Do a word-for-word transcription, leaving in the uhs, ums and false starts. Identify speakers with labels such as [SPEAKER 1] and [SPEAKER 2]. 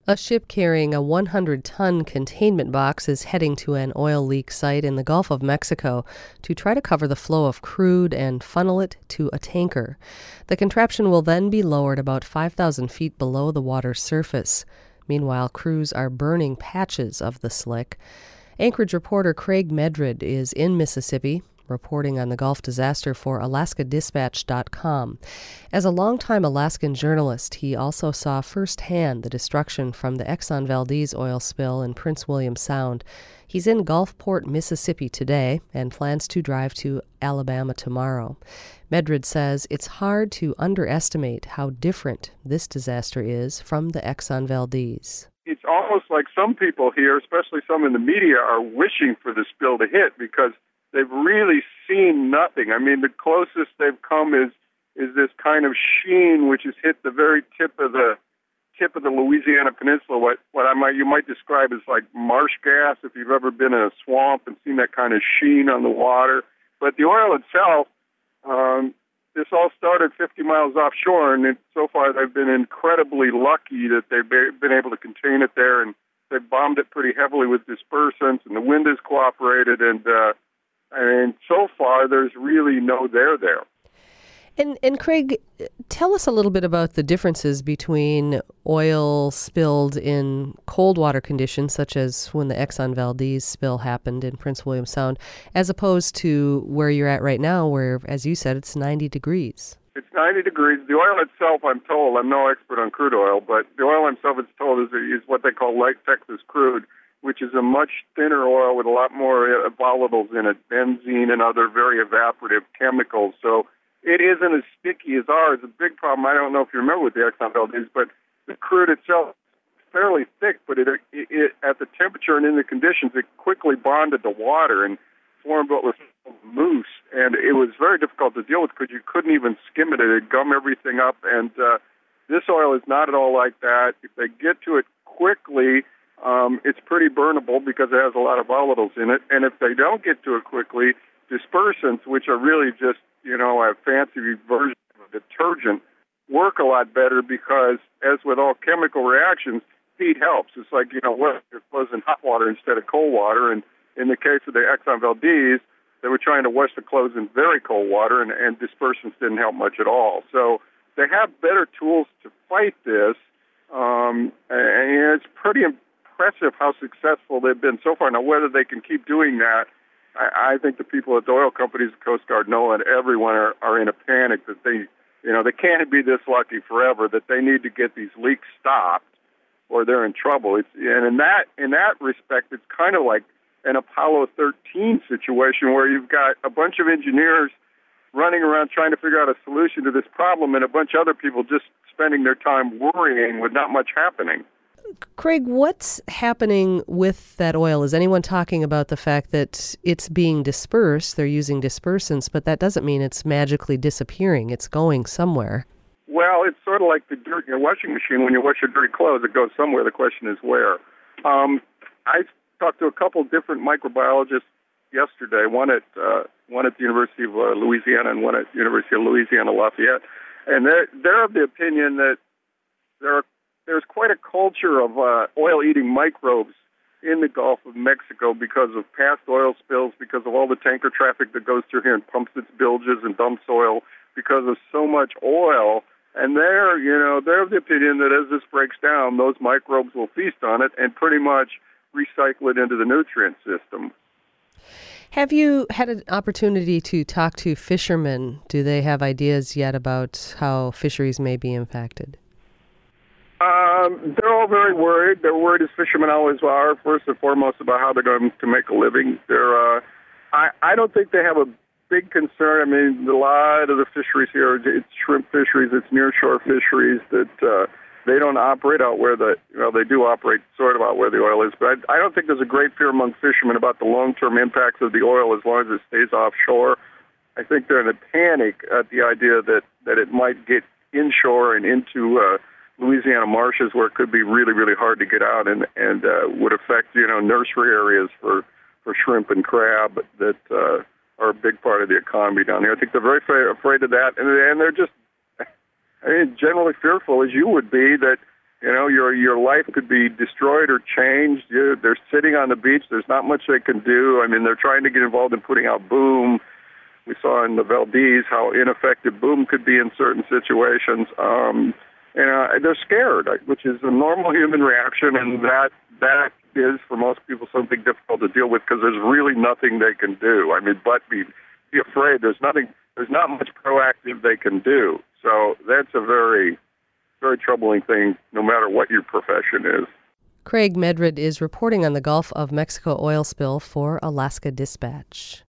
[SPEAKER 1] A ship carrying a one hundred ton containment box is heading to an oil leak site in the Gulf of Mexico to try to cover the flow of crude and funnel it to a tanker. The contraption will then be lowered about five thousand feet below the water's surface. Meanwhile, crews are burning patches of the slick. Anchorage reporter Craig Medred is in Mississippi, reporting on the Gulf disaster for Alaska Dispatch dot com. As a longtime Alaskan journalist, he also saw firsthand the destruction from the Exxon Valdez oil spill in Prince William Sound. He's in Gulfport, Mississippi today and plans to drive to Alabama tomorrow. Medred says it's hard to underestimate how different this disaster is from the Exxon Valdez.
[SPEAKER 2] It's almost like some people here, especially some in the media, are wishing for the spill to hit because they've really seen nothing. I mean, the closest they've come is is this kind of sheen which has hit the very tip of the tip of the Louisiana Peninsula. What what I might you might describe as like marsh gas if you've ever been in a swamp and seen that kind of sheen on the water. But the oil itself, um, this all started fifty miles offshore, and it, so far they've been incredibly lucky that they've been able to contain it there, and they've bombed it pretty heavily with dispersants, and the wind has cooperated, and uh, And so far, there's really no there there.
[SPEAKER 1] And, and Craig, tell us a little bit about the differences between oil spilled in cold water conditions, such as when the Exxon Valdez spill happened in Prince William Sound, as opposed to where you're at right now, where, as you said, it's ninety degrees.
[SPEAKER 2] It's ninety degrees. The oil itself, I'm told, I'm no expert on crude oil, but the oil itself, it's told, is, is what they call light Texas crude, which is a much thinner oil with a lot more uh, volatiles in it, benzene and other very evaporative chemicals. So it isn't as sticky as ours. A big problem, I don't know if you remember with the Exxon Valdez, but the crude itself is fairly thick, but it, it, it at the temperature and in the conditions, it quickly bonded to water and formed what was mousse. And it was very difficult to deal with because you couldn't even skim it. It would gum everything up. And uh, this oil is not at all like that. If they get to it quickly, Um, it's pretty burnable because it has a lot of volatiles in it. And if they don't get to it quickly, dispersants, which are really just, you know, a fancy version of a detergent, work a lot better because, as with all chemical reactions, heat helps. It's like, you know, washing your clothes in hot water instead of cold water. And in the case of the Exxon Valdez, they were trying to wash the clothes in very cold water, and, and dispersants didn't help much at all. So they have better tools to fight this, um, and it's pretty important. Impressive how successful they've been so far. Now, whether they can keep doing that, I, I think the people at the oil companies, the Coast Guard, know, and everyone are, are in a panic that they, you know, they can't be this lucky forever. That they need to get these leaks stopped, or they're in trouble. It's and in that in that respect, it's kind of like an Apollo thirteen situation where you've got a bunch of engineers running around trying to figure out a solution to this problem, and a bunch of other people just spending their time worrying with not much happening.
[SPEAKER 1] Craig, what's happening with that oil? Is anyone talking about the fact that it's being dispersed? They're using dispersants, but that doesn't mean it's magically disappearing. It's going somewhere.
[SPEAKER 2] Well, it's sort of like the dirt in your washing machine. When you wash your dirty clothes, it goes somewhere. The question is where. Um, I talked to a couple different microbiologists yesterday, one at uh, one at the University of uh, Louisiana and one at the University of Louisiana Lafayette, and they're, they're of the opinion that there are There's quite a culture of uh, oil-eating microbes in the Gulf of Mexico because of past oil spills, because of all the tanker traffic that goes through here and pumps its bilges and dumps oil, because of so much oil. And they're, you know, they're of the opinion that as this breaks down, those microbes will feast on it and pretty much recycle it into the nutrient system.
[SPEAKER 1] Have you had an opportunity to talk to fishermen? Do they have ideas yet about how fisheries may be impacted?
[SPEAKER 2] Um, they're all very worried. They're worried, as fishermen always are, first and foremost, about how they're going to make a living. They're, uh, I, I don't think they have a big concern. I mean, a lot of the fisheries here, it's shrimp fisheries, it's nearshore fisheries that uh, they don't operate out where the, well, they do operate sort of out where the oil is. But I, I don't think there's a great fear among fishermen about the long-term impacts of the oil as long as it stays offshore. I think they're in a panic at the idea that, that it might get inshore and into uh, Louisiana marshes where it could be really, really hard to get out and, and uh, would affect, you know, nursery areas for, for shrimp and crab that uh, are a big part of the economy down here. I think they're very fa- afraid of that, and, and they're just, I mean, generally fearful, as you would be, that You know, your your life could be destroyed or changed. You, they're sitting on the beach. There's not much they can do. I mean, they're trying to get involved in putting out boom. We saw in the Valdez how ineffective boom could be in certain situations. Um, and uh, they're scared, which is a normal human reaction, and that that is, for most people, something difficult to deal with because there's really nothing they can do. I mean, but be, be afraid. There's nothing. There's not much proactive they can do. So that's a very very troubling thing, no matter what your profession is.
[SPEAKER 1] Craig Medred is reporting on the Gulf of Mexico oil spill for Alaska Dispatch.